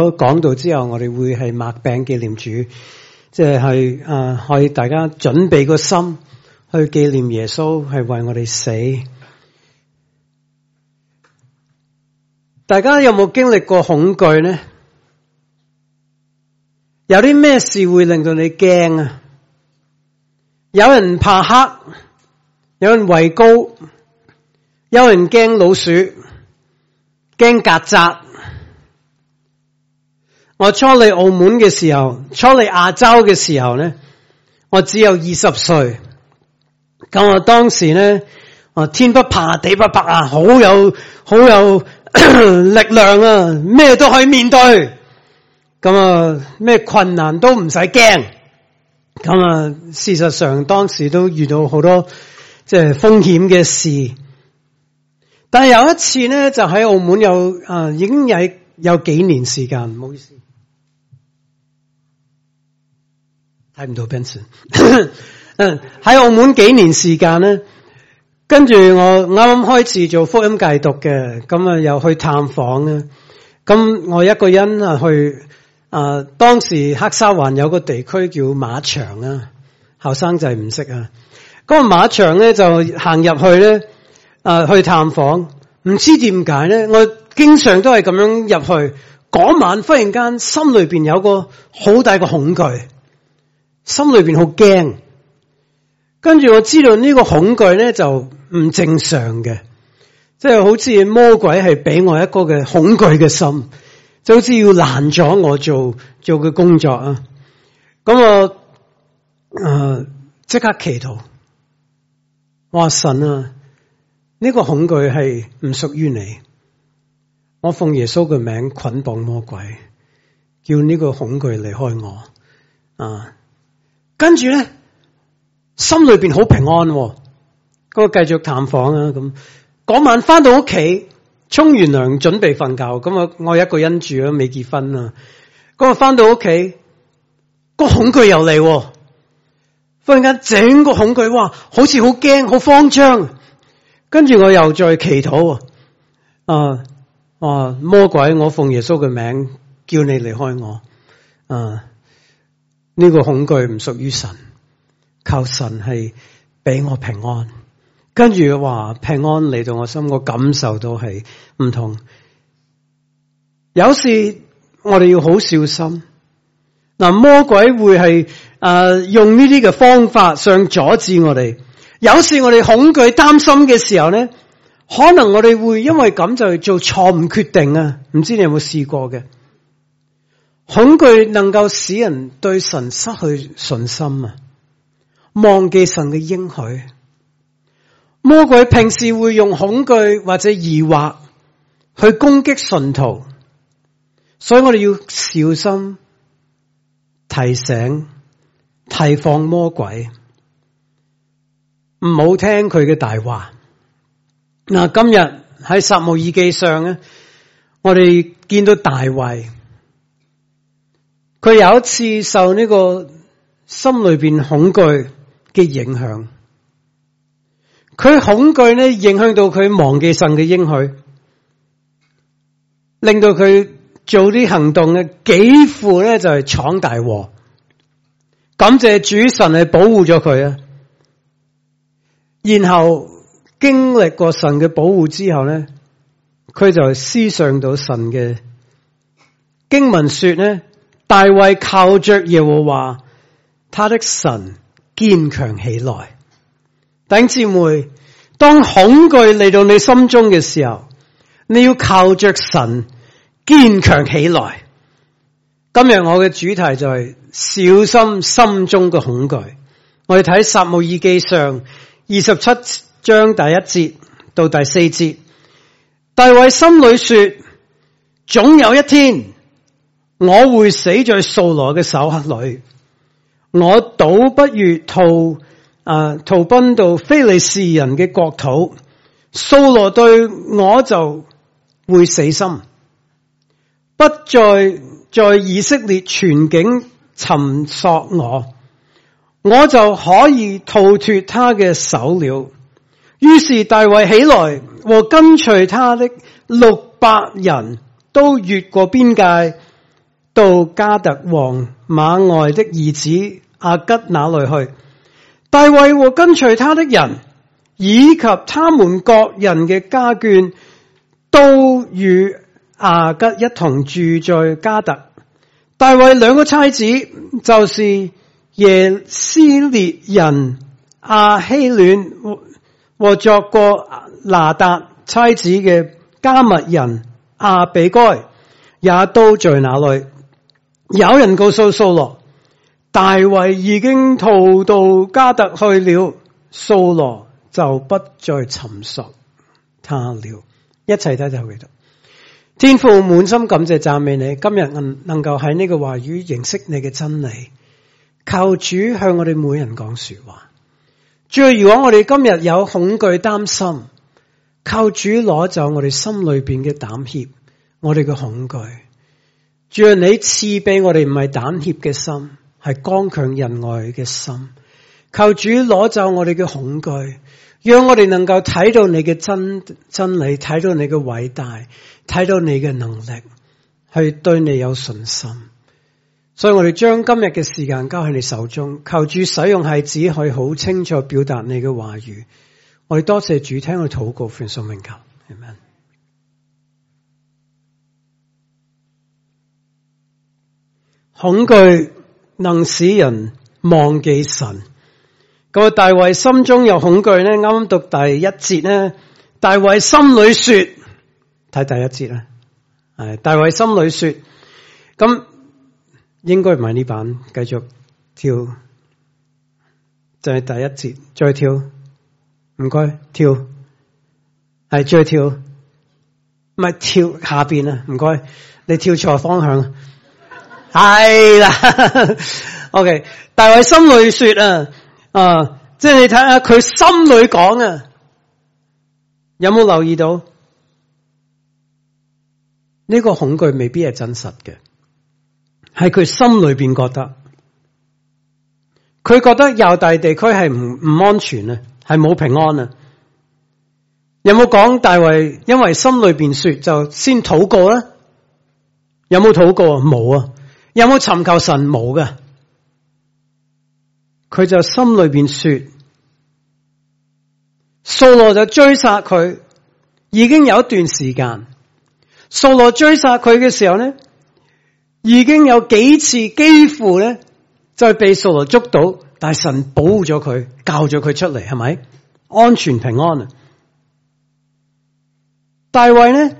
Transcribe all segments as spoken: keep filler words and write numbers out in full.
咗講道之後，我哋會係擘餅紀念主，即係去啊，可以大家準備個心去紀念耶穌係為我哋死。大家有冇經歷過恐懼呢？有啲咩事會令到你驚啊？有人怕黑，有人畏高，有人驚老鼠，驚曱甴。我初嚟澳門嘅時候，初嚟亞洲嘅時候呢，我只有二十歲。咁我當時呢，我天不怕地不怕啊，好有好有力量啊，咩都可以面對。咁啊，咩困難都唔使驚。咁啊，事實上當時都遇到好多即係風險嘅事。但係有一次呢，就喺澳門有啊，已經有有幾年時間，唔好意思。睇唔到 Benson， 嗯，喺澳門幾年時間咧，跟住我啱啱開始做福音戒毒嘅，咁啊又去探訪啊，咁我一個人啊去啊，當時黑沙環有個地區叫馬場啊，後生仔唔識啊，嗰個馬場咧就行入去咧啊去探訪，唔知點解咧，我經常都係咁樣入去，嗰晚忽然間心裏邊有個好大個恐懼。心裏邊好驚，跟住我知道呢個恐懼咧就唔正常嘅，即係好似魔鬼係俾我一個嘅恐懼嘅心，就好似要攔咗我做做嘅工作啊！咁我誒即刻祈禱，話神啊，呢個恐懼係唔屬於你，我奉耶穌嘅名捆綁魔鬼，叫呢個恐懼離開我啊！跟住咧，心裏邊好平安，哦，咁我繼續探訪啊。咁嗰晚翻到屋企，沖完涼準備瞓覺，咁我我一個人住啊，未結婚啊。咁我翻到屋企，個恐懼又嚟，哦，忽然間整個恐懼，哇，好似好驚，好慌張。跟住我又再祈禱啊，啊，魔鬼，我奉耶穌嘅名叫你離開我啊！呢個恐懼唔屬於神，靠神係俾我平安。跟住話平安嚟到我心，我感受到係唔同。有時我哋要好小心。嗱，魔鬼會係誒、呃、用呢啲嘅方法想阻止我哋。有時我哋恐懼擔心嘅時候咧，可能我哋會因為咁就做錯誤決定啊！唔知你有冇試過嘅？恐懼能夠使人對神失去信心啊，忘記神嘅應許。魔鬼平時會用恐懼或者疑惑去攻擊信徒，所以我哋要小心提醒、提防魔鬼，唔好聽佢嘅大話。嗱，今日喺撒母耳記上咧，我哋見到大衛。佢有一次受呢個心裏邊恐懼嘅影響，佢恐懼咧影響到佢忘記神嘅應許，令到佢做啲行動咧幾乎咧就係闖大禍。感謝主神係保護咗佢啊！然後經歷過神嘅保護之後咧，佢就思想到神嘅經文說咧。大衛靠着耶和華，他的神堅強起來。弟兄姊妹，當恐懼嚟到你心中嘅時候，你要靠着神堅強起來。今日我嘅主題就係小心心中嘅恐懼。我哋睇撒母耳記上二十七章第一節到第四節。大衛心裏說：總有一天，我會死在掃羅嘅手裏，我倒不如逃啊逃奔到非利士人嘅國土。掃羅對我就會死心，不再在以色列全境尋索我，我就可以逃脫他嘅手了。於是大衛起來，和跟隨他的六百人都越過邊界， 到加特王馬外的兒子亞吉那裏去。大衛和跟隨他的人，以及他們各人嘅家眷，都與亞吉一同住在加特。大衛兩個妻子，就是耶斯列人亞希暖和作過拿達妻子嘅加密人亞比該，也都在那裏。有人告訴掃羅，大衛已經逃到加特去了，掃羅就不再尋索他了。一齊睇就喺度。天父，滿心感謝讚美你，今日能能夠喺呢個話語認識你嘅真理，求主向我哋每人講說話。主啊，如果我哋今日有恐懼擔心，求主攞走我哋心裏邊嘅膽怯，我哋嘅恐懼。主啊，你賜俾我哋唔係膽怯嘅心，係剛強仁愛嘅心。求主攞走我哋嘅恐懼，讓我哋能夠睇到你嘅真真理，睇到你嘅偉大，睇到你嘅能力，去對你有信心。所以我哋將今日嘅時間交喺你手中，求主使用係只可以好清楚表達你嘅話語。我哋多謝主，聽我禱告，奉聖名求，阿們。恐懼能使人忘記神。咁大衛心中有恐懼咧，啱啱讀第一節咧，大衛心裏說，睇第一節啦，係大衛心裏說，咁應該唔係呢版，繼續跳，就係第一節，再跳，唔該，跳，係再跳，唔係跳下邊啊，唔該，你跳錯方向，係啦，OK， 大衛心裏說啊。啊！即係你睇下佢心裏講啊，有冇留意到呢個恐懼未必係真實嘅，係佢心裏邊覺得，佢覺得猶大地區係唔唔安全啊，係冇平安啊。有冇講大衛因為心裏邊說就先禱告啦？有冇禱告啊？冇啊。有冇尋求神？冇噶。佢就心裏邊說，掃羅就追殺佢，已經有一段時間。掃羅追殺佢嘅時候咧，已經有幾次幾乎咧就被掃羅捉到，但係神保護咗佢，救咗佢出嚟，係咪安全平安啊？大衛咧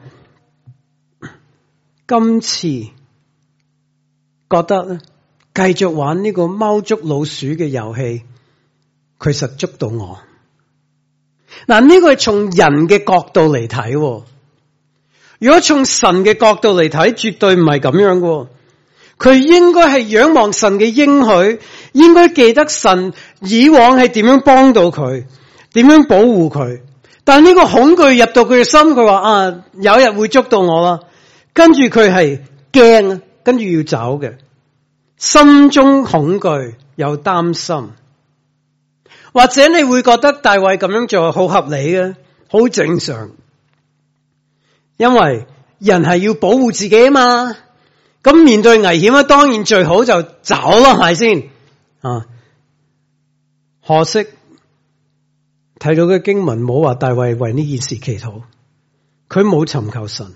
今次覺得咧，繼續玩呢個貓捉老鼠嘅遊戲，佢實捉到我。嗱，呢個係從人嘅角度嚟睇，如果從神嘅角度嚟睇，絕對唔係咁樣嘅。佢應該係仰望神嘅應許，應該記得神以往係點樣幫到佢，點樣保護佢。但呢個恐懼入到佢嘅心，佢話啊，有日會捉到我啦。跟住佢係驚，跟住要走嘅。心中恐懼又擔心，或者你會覺得大衛咁樣做好合理嘅，好正常，因為人係要保護自己啊嘛。咁面對危險啊，當然最好就走咯，係咪先啊？可惜睇到嘅經文冇話大衛為呢件事祈禱，佢冇尋求神，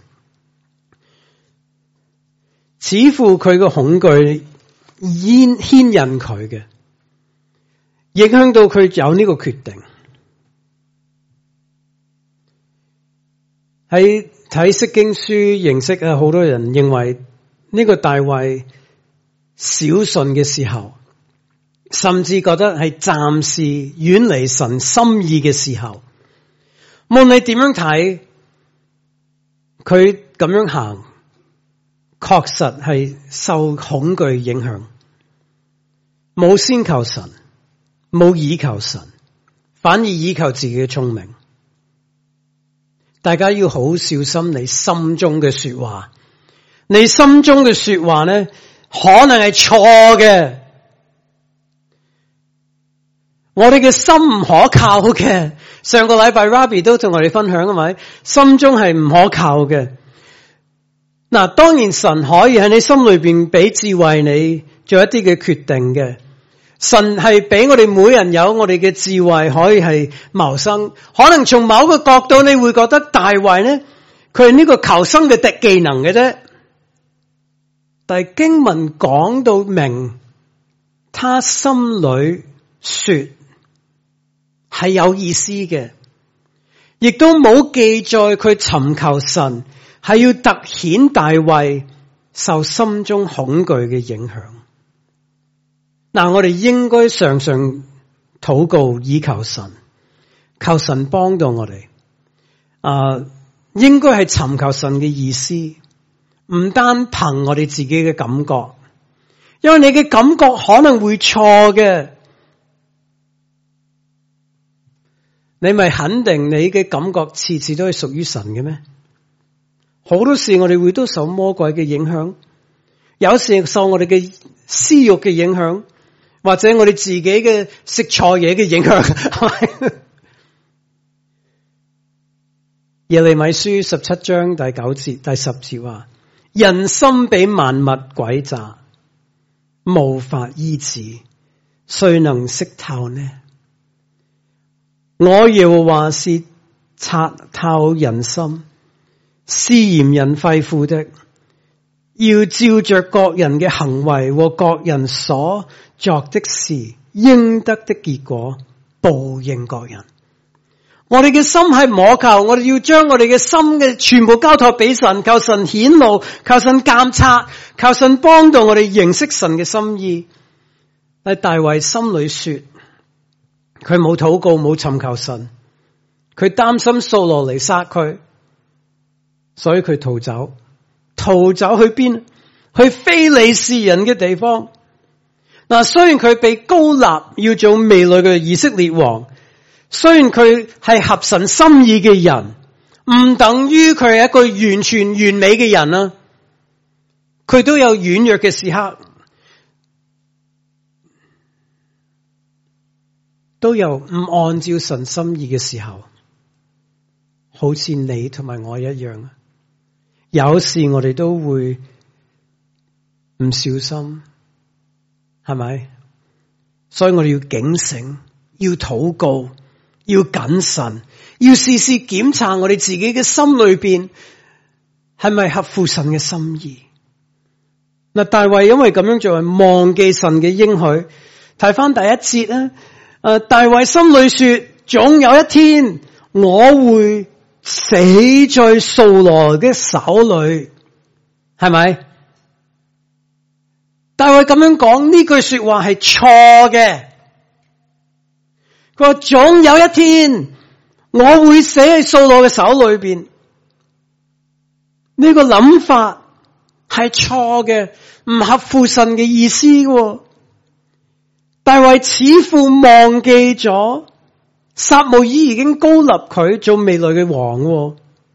似乎佢個恐懼牽牽引佢嘅，影響到佢有呢個決定。喺睇釋經書認識啊，好多人認為呢個大衛小信嘅時候，甚至覺得係暫時遠離神心意嘅時候，無論你點樣睇，佢咁樣行，確實係受恐懼影響，冇先求神，冇倚求神，反而倚求自己嘅聰明。大家要好小心你心中嘅說話，你心中嘅說話呢，可能係錯嘅。我哋嘅心唔可靠嘅，上個禮拜 Rabbi 都同我哋分享，係咪？心中係唔可靠嘅。 嗱，當然神可以喺你心裏邊俾智慧你做一啲嘅決定嘅。神係俾我哋每人有我哋嘅智慧，可以係謀生。可能從某個角度你會覺得大衛呢，佢係呢個求生嘅特技能嘅啫。但係經文講到明，他心裏說係有意思嘅，亦都冇記載佢尋求神係要凸顯大衛受心中恐懼嘅影響。嗱，我哋應該常常禱告倚求神，求神幫到我哋。啊，應該係尋求神嘅意思，唔單憑我哋自己嘅感覺，因為你嘅感覺可能會錯嘅。你咪肯定你嘅感覺次次都係屬於神嘅咩？好多時我哋會都受魔鬼嘅影響，有時受我哋嘅私欲嘅影響，或者我哋自己嘅食錯嘢嘅影響。耶利米書十七章第九節第十節話：人心比萬物詭詐，無法醫治，誰能識透呢？我耶和華是察透人心、試驗人肺腑的，要照着各人嘅行為和各人所作的事，應得的結果報應各人。我哋嘅心係摸求，我哋要將我哋嘅心嘅全部交託俾神，求神顯露，求神監察，求神幫助我哋認識神嘅心意。但大衛心裏說，佢冇禱告，冇尋求神，佢擔心掃羅嚟殺佢，所以佢逃走。逃走去邊？去非利士人嘅地方。嗱，雖然佢被膏立要做未來嘅以色列王，雖然佢係合神心意嘅人，唔等於佢係一個完全完美嘅人啊！佢都有軟弱嘅時刻，都有唔按照神心意嘅時候，好似你同埋我一樣。有時我哋都會唔小心，係咪？所以我哋要警醒，要禱告，要謹慎，要時時檢查我哋自己嘅心裏邊係咪合乎神嘅心意。嗱，大衛因為咁樣做係忘記神嘅應許。睇翻第一節啊，誒，大衛心裏說：總有一天我會死在掃羅嘅手裏，係咪？大衛咁樣講呢句說話係錯嘅。佢話總有一天我會死喺掃羅嘅手裏邊，呢個諗法係錯嘅，唔合乎神嘅意思嘅。大衛似乎忘記咗撒母耳已經膏立佢做未來嘅王，唔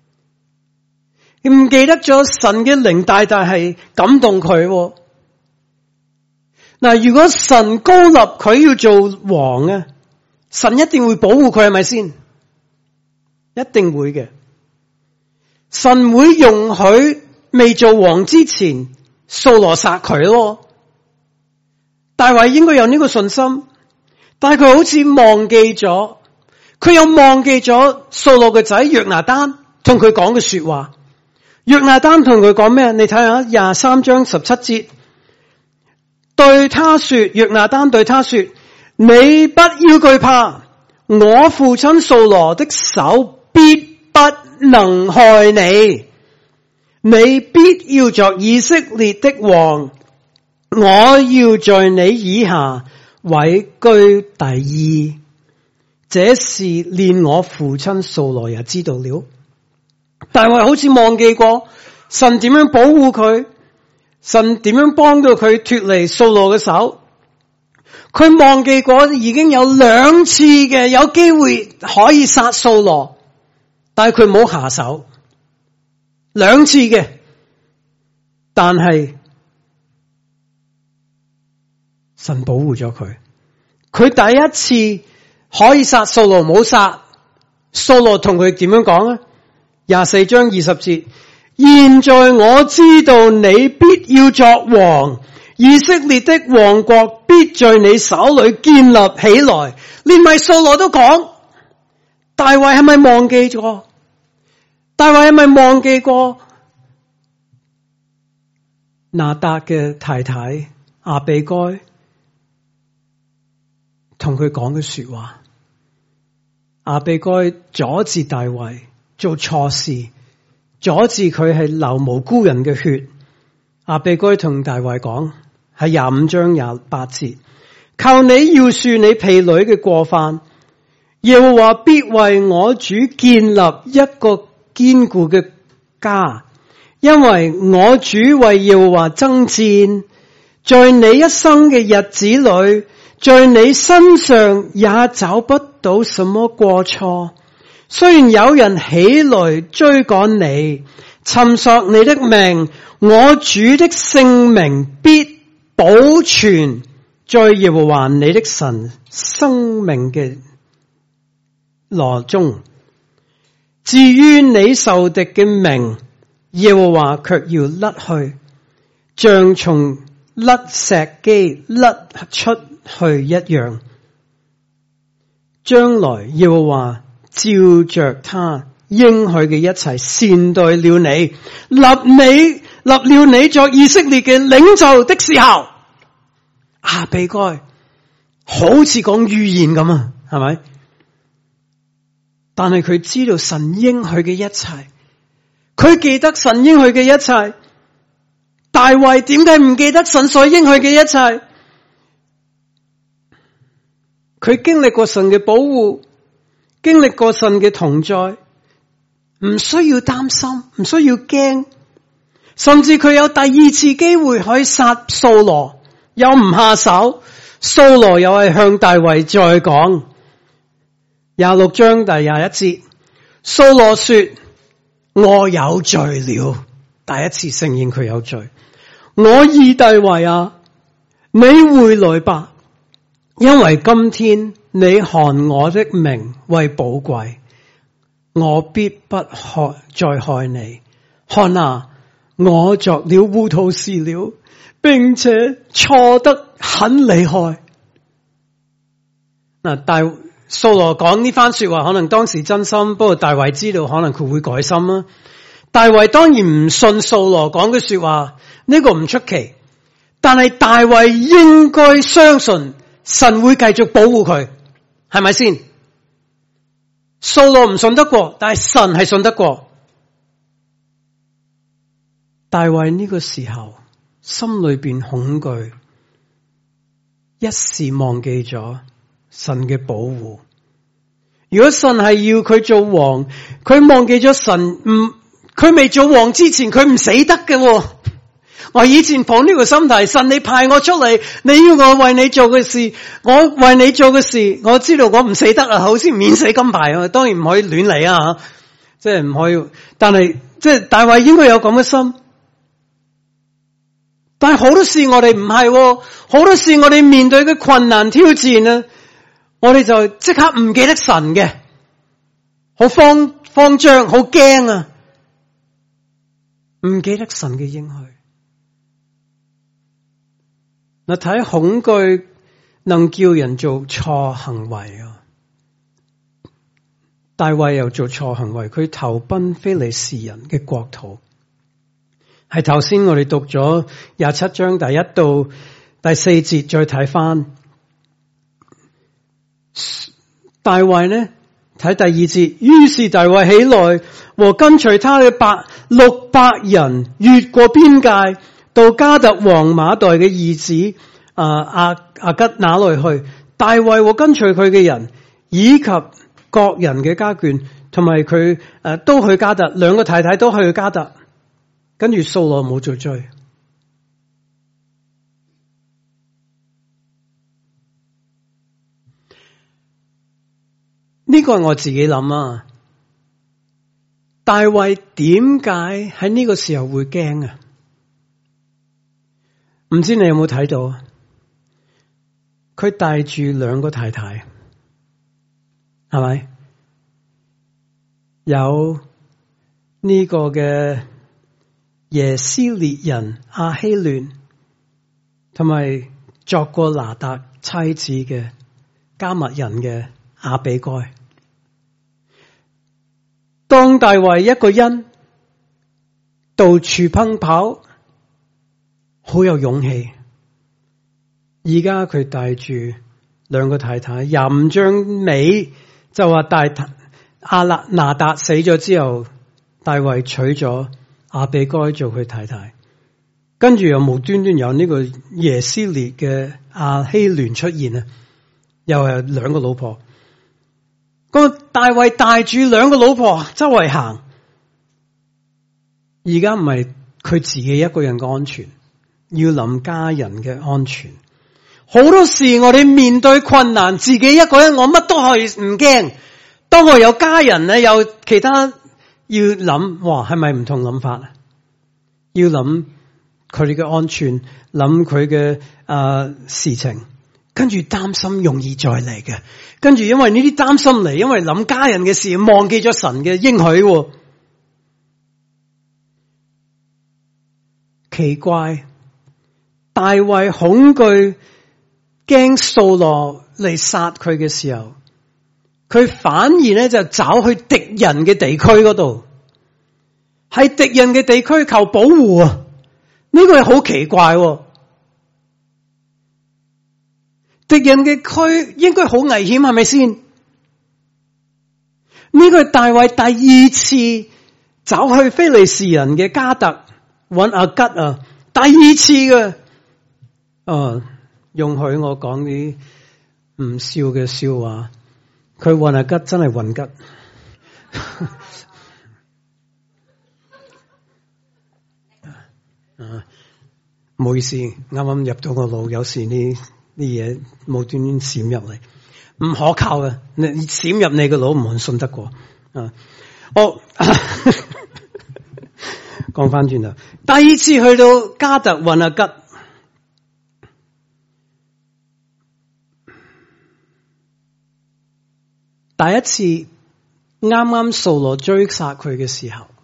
記得咗神嘅靈大大係感動佢。嗱，如果神膏立佢要做王啊，神一定會保護佢，係咪先？一定會嘅。神會容許未做王之前掃羅殺佢咯。大衛應該有呢個信心，但係佢好似忘記咗，佢又忘記咗掃羅嘅仔約拿單同佢講嘅說話。約拿單同佢講咩？你睇下廿三章十七節，對他說，約拿單對他說：你不要懼怕，我父親掃羅的手必不能害你，你必要作以色列的王。我要在你以下位居第二，這事連我父親掃羅也知道了。大衛好似忘記過神點樣保護佢，神點樣幫到佢脫離掃羅嘅手。佢忘記過已經有兩次嘅有機會可以殺掃羅，但係佢冇下手，兩次嘅，但係神保護咗佢。佢第一次可以殺掃羅，冇殺。掃羅同佢點樣講啊？廿四章二十節， 現在我知道你必要作王，以色列的王國必在你手裏建立起來。連埋掃羅都講，大衛係咪忘記咗？大衛係咪忘記過拿達嘅太太亞比該同佢講嘅說話？亞比該阻止大衛做錯事，阻止佢係流無辜人嘅血。亞比該同大衛講，喺廿五章廿八節，求你饒恕你婢女嘅過犯，耶和華必為我主建立一個堅固嘅家，因為我主為耶和華爭戰，在你一生嘅日子裏，在你身上也找不到什麼過錯。雖然有人起來追趕你，尋索你的命，我主的性命必保存在耶和華你的神生命嘅羅中。至於你受敵嘅命，耶和華卻要甩去，像從甩石機甩出去一樣。將來耶和華照着他應許嘅一切善待了你，立你立了你作以色列嘅領袖的時候，亞比該好似講預言咁啊，係咪？但係佢知道神應許嘅一切，佢記得神應許嘅一切。大衛點解唔記得神所應許嘅一切？佢經歷過神嘅保護，經歷過神嘅同在，唔需要擔心，唔需要驚，甚至佢有第二次機會可以殺掃羅，又唔下手。掃羅又係向大衛再講，廿六章第廿一節，掃羅說：我有罪了，第一次承認佢有罪。我義大衛啊，你回來吧，因為今天你看我的名為寶貴，我必不害再害你。看啊，我作了糊塗事了，並且錯得很厲害。嗱，大掃羅講呢番說話，可能當時真心，不過大衛知道可能佢會改心啦。大衛當然唔信掃羅講嘅說話，呢個唔出奇。但係大衛應該相信神會繼續保護佢，係咪先？掃羅唔信得過，但係神係信得過。大衛呢個時候心裏邊恐懼，一時忘記咗神嘅保護。如果神係要佢做王，佢忘記咗神唔，佢未做王之前佢唔死得嘅。我以前放呢個心態，神你派我出嚟，你要我為你做嘅事，我為你做嘅事，我知道我唔死得啊，好似免死金牌啊，當然唔可以亂嚟啊，即係唔可以。但係即係大衛應該有咁嘅心。但係好多事我哋唔係，好多事我哋面對嘅困難挑戰啊，我哋就即刻唔記得神嘅，好慌慌張，好驚啊，唔記得神嘅應許。嗱，睇恐懼能叫人做錯行為啊！大衛又做錯行為，佢投奔非利士人嘅國土。係頭先我哋讀咗廿七章第一到第四節，再睇翻大衛呢，睇第二節。於是大衛起來和跟隨他嘅百六百人越過邊界，到加特王馬代嘅兒子啊亞亞吉那裏去。大衛和跟隨佢嘅人以及各人嘅家眷，同埋佢誒都去加特，兩個太太都去加特。跟住掃羅冇再追。呢個係我自己諗啊。大衛點解喺呢個時候會驚啊？唔知你有冇睇到？佢帶住兩個太太，係咪？有呢個嘅耶斯列人亞希亂，同埋作過拿達妻子嘅迦密人嘅亞比該。當大衛一個人到處奔跑，好有勇氣。而家佢帶住兩個太太，廿五章尾就話大亞拿拿達死咗之後，大衛娶咗亞比該做佢太太，跟住又無端端有呢個耶斯列嘅亞希亂出現啊，又係兩個老婆。個大衛帶住兩個老婆周圍行，而家唔係佢自己一個人嘅安全，要諗家人嘅安全。好多時我哋面對困難，自己一個人我乜都係唔驚。當我有家人咧，有其他要諗，哇，係咪唔同諗法啊？要諗佢哋嘅安全，諗佢嘅誒事情，跟住擔心容易再嚟嘅。跟住因為呢啲擔心嚟，因為諗家人嘅事，忘記咗神嘅應許。奇怪，大衛恐懼驚掃羅嚟殺佢嘅時候，佢反而咧就走去敵人嘅地區嗰度，喺敵人嘅地區求保護啊！呢個係好奇怪。敵人嘅區應該好危險，係咪先？呢個係大衛第二次走去非利士人嘅迦特揾亞吉啊，第二次嘅。啊，容許我講啲唔笑嘅笑話。佢揾亞吉真係揾吉。啊，唔好意思，啱啱入到我腦，有時呢啲嘢無端端閃入嚟，唔可靠嘅，你閃入你個腦唔可信得過啊！我講翻轉頭，第二次去到迦特揾亞吉，第一次啱啱掃羅追殺佢嘅時候，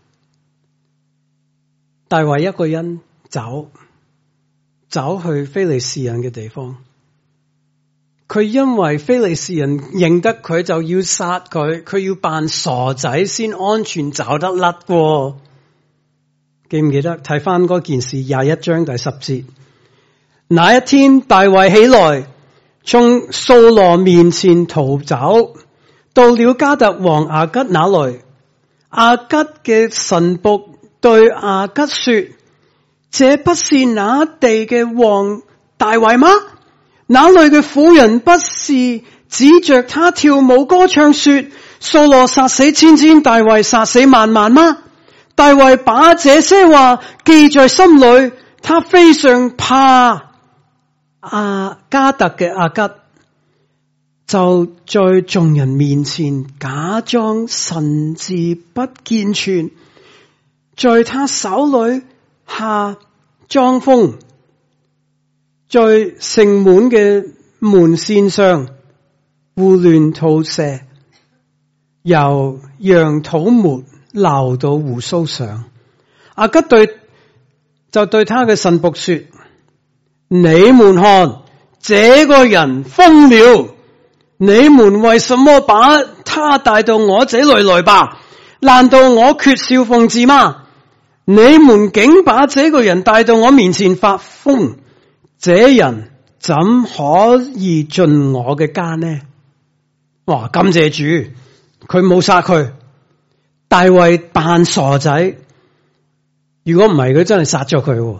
大衛一個人走走去非利士人嘅地方。佢因為非利士人認得佢，就要殺佢，佢要扮傻仔先安全走得甩喎。記唔記得睇翻嗰件事廿一章第十節？那一天大衛起來，從掃羅面前逃走，到了迦特王亞吉那裏。亞吉嘅臣僕對亞吉說：這不是那地嘅王大衛嗎？那裏嘅婦人不是指着他跳舞歌唱說：掃羅殺死千千，大衛殺死萬萬嗎？大衛把這些話記在心裏，他非常怕亞迦特嘅亞吉，就在眾人面前假裝神志不健全，在他手裏下裝瘋，在城門嘅門扇上胡亂吐瀉，由羊肚沫流到鬍鬚上。亞吉對就對他嘅臣僕說：你們看，這個人瘋了，你們為什麼把他帶到我這裏來吧？難道我缺少奉旨嗎？你們竟把這個人帶到我面前發瘋，這人怎可以進我嘅家呢？哇！感謝主，佢冇殺佢。大衛扮傻仔，如果唔係佢真係殺咗佢。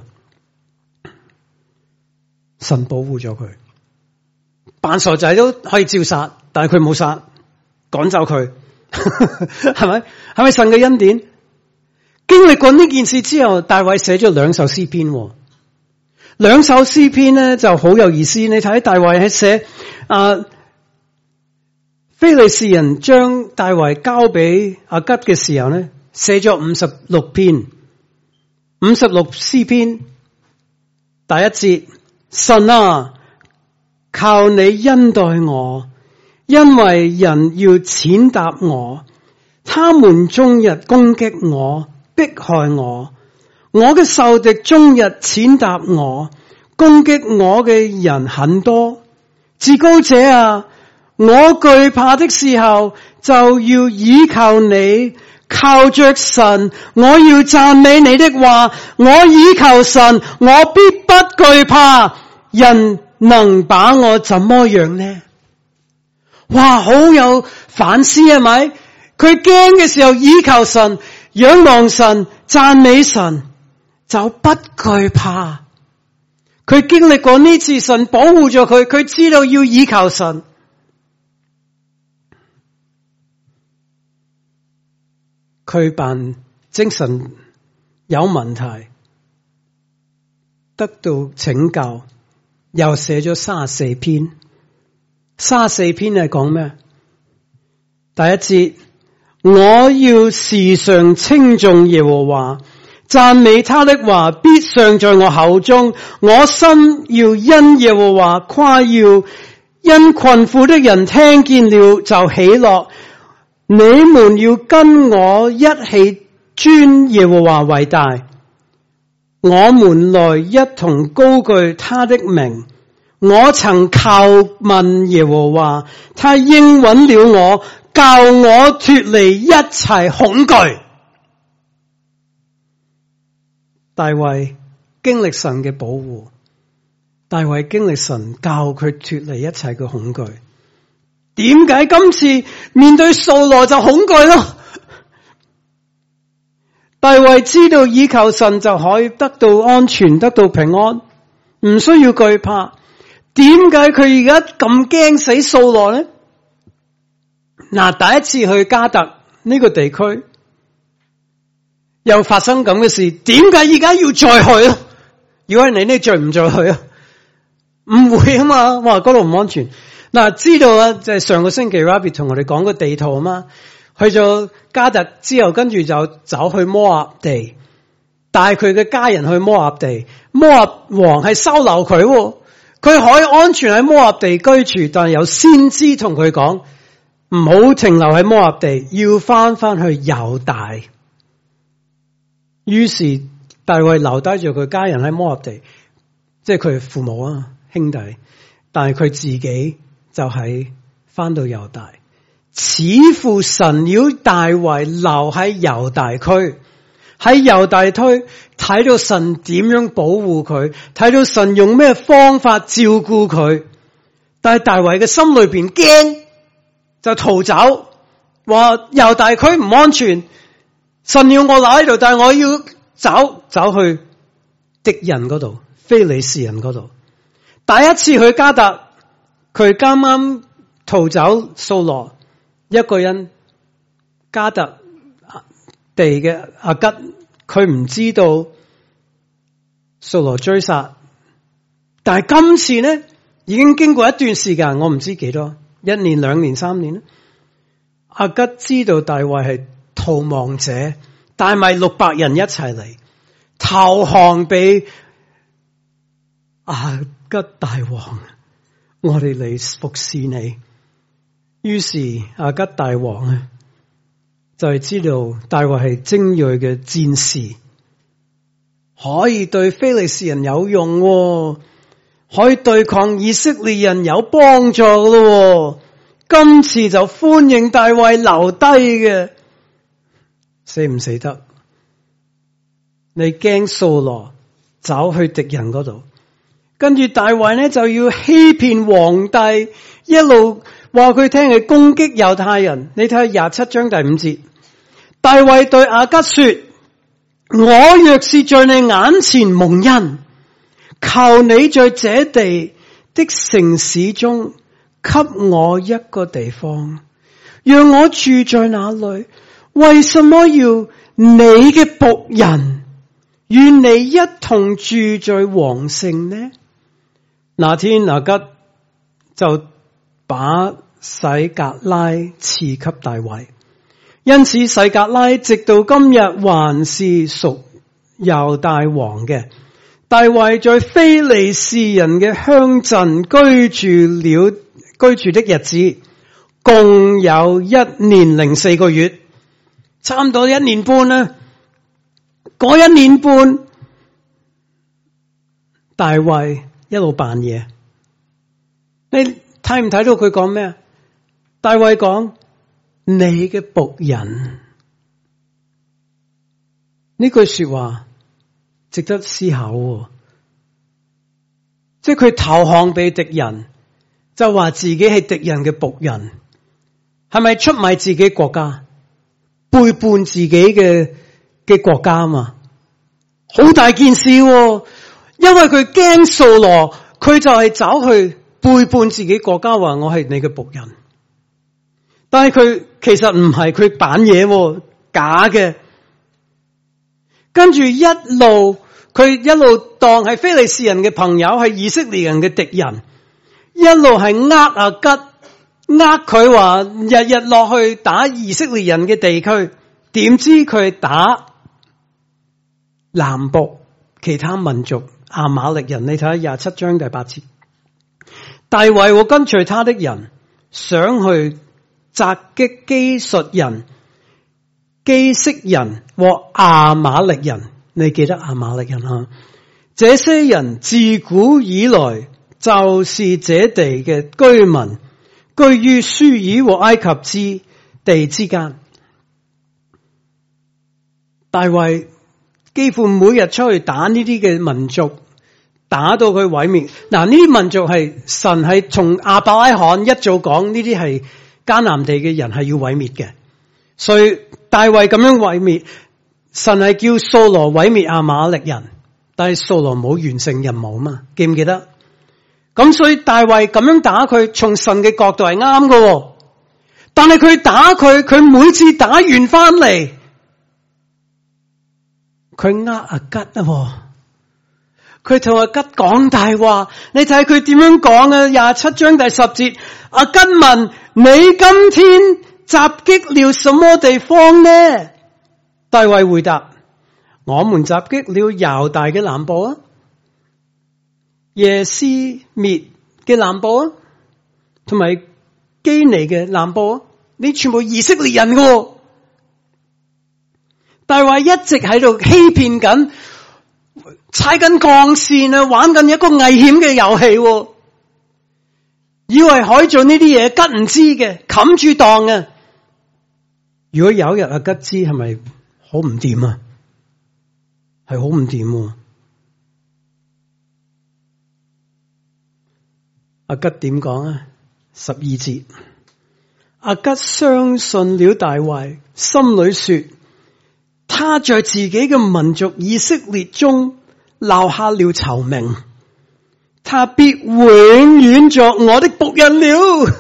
神保護咗佢，扮傻仔都可以照殺，但係佢冇殺，趕走佢，係咪？係咪神嘅恩典？經歷過呢件事之後，大衛寫咗兩首詩篇。兩首詩篇咧就好有意思。你睇大衛喺寫啊，非利士人將大衛交俾亞吉嘅時候咧，寫咗五十六篇，五十六詩篇。第一節：神啊，靠你恩待我，因為人要踐踏我，他們終日攻擊我，迫害我， 我嘅仇敵終日踐踏我，攻擊我嘅人很多。至高者啊，我懼怕的時候就要倚靠你，靠着神，我要讚美你的話。我倚靠神，我必不懼怕。人能把我怎麼樣呢？哇，好有反思係咪？佢驚嘅時候倚靠神，仰望神，讚美神，就不懼怕。佢經歷過呢次神保護咗佢，佢知道要倚靠神。佢扮精神有問題，得到拯救，又寫咗三十四篇。三十四篇係講咩？第一節，我要時常稱頌耶和華，讚美他的話必常在我口中。我心要因耶和華誇耀，因困苦的人聽見了就喜樂。你們要跟我一起尊耶和華為大，我們來一同高舉他的名。我曾求問耶和華，他應允了我，教我脫離一切恐懼。大衛經歷神嘅保護，大衛經歷神教佢脫離一切嘅恐懼。點解今次面對掃羅就恐懼咯？大衛知道倚靠神就可以得到安全，得到平安，唔需要懼怕。點解佢而家咁驚死掃羅呢？嗱，第一次去迦特呢個地區又發生咁嘅事，點解而家要再去啊？如果係你，你再唔再去啊？唔會啊嘛，哇，嗰度唔安全。嗱，知道啊，就係上個星期 Rabbit 同我哋講個地圖啊嘛，去咗迦特之後，跟住就走去摩押地，帶佢嘅家人去摩押地。摩押王係收留佢，佢可以安全喺摩押地居住，但係有先知同佢講，唔好停留喺摩押地，要翻翻去猶大。於是大衛留低咗佢家人喺摩押地，即係佢父母啊兄弟，但係佢自己就係翻到猶大。似乎神要大衛留喺猶大區，喺猶大區睇到神點樣保護佢，睇到神用咩方法照顧佢。但係大衛嘅心裏邊驚，就逃走，話猶大區唔安全，神要我留喺度，但係我要走走去敵人嗰度，非利士人嗰度。第一次去迦特，佢啱啱逃走掃羅，一個人迦特地嘅阿吉，佢唔知道掃羅追殺。但係今次呢，已經經過一段時間，我唔知幾多，一年、兩年、三年。阿吉知道大衛係逃亡者，帶埋六百人一齊嚟投降俾阿吉大王，我哋嚟服侍你。於是阿吉大王啊，就係知道大衛係精銳嘅戰士，可以對非利士人有用，可以對抗以色列人有幫助咯。今次就歡迎大衛留低嘅，死唔死得？你驚掃羅走去敵人嗰度，跟住大衛呢就要欺騙皇帝，一路話佢聽係攻擊猶太人。你睇下廿七章第五節，大衛對亞吉說：我若是在你眼前蒙恩，求你在這地的城市中給我一個地方，讓我住在那裏。為什麼要你嘅僕人與你一同住在王城呢？那天亞吉就把洗革拉賜給大衛，因此洗革拉直到今日還是屬猶大王嘅。大衛在非利士人嘅鄉鎮居住了居住的日子，共有一年零四個月，差唔多一年半啦。 嗰一年半，大衛一路扮嘢。你睇唔睇到佢講咩啊？大衛講你嘅僕人，呢句說話值得思考喎。即係佢投降俾敵人，就話自己係敵人嘅僕人，係咪出賣自己國家，背叛自己嘅嘅國家嘛？好大件事喎，因為佢驚掃羅，佢就係走去背叛自己國家，話我係你嘅僕人。但係佢其實唔係，佢扮嘢，假嘅。跟住一路佢一路當係非利士人嘅朋友，係以色列人嘅敵人，一路係呃阿吉，呃佢話日日落去打以色列人嘅地區，點知佢打南部其他民族亞瑪力人。你睇下廿七章第八節，大衛和跟隨他的人想去襲擊基述人、基色人和亞瑪力人。你記得亞瑪力人啊？這些人自古以來就是這地嘅居民，居於舒爾和埃及之地之間。大衛幾乎每日出去打呢啲嘅民族，打到佢毀滅。嗱，呢啲民族係神係從亞伯拉罕一早講，呢啲係迦南地嘅人係要毀滅嘅，所以大衛咁樣毀滅。神係叫掃羅毀滅亞瑪力人，但係掃羅冇完成任務嘛？記唔記得？咁所以大衛咁樣打佢，從神嘅角度係啱嘅。但係佢打佢，佢每次打完翻嚟，佢呃阿吉啊！佢同阿吉講大話。你睇佢點樣講啊？廿七章第十節，阿吉問你今天襲擊了什麼地方呢？大衛回答：我們襲擊了猶大嘅南部啊，耶斯滅嘅南部啊，同埋基尼嘅南部啊，你全部以色列人嘅。大衛一直喺度欺騙緊，踩緊鋼線啊，玩緊一個危險嘅遊戲，以為可以做呢啲嘢，吉唔知嘅，冚住檔啊。如果有一日阿吉知，係咪好唔掂啊？係好唔掂。阿吉點講啊？十二節，阿吉相信了大衛，心裏說：他在自己嘅民族以色列中留下了臭名，他必永遠作我的僕人了。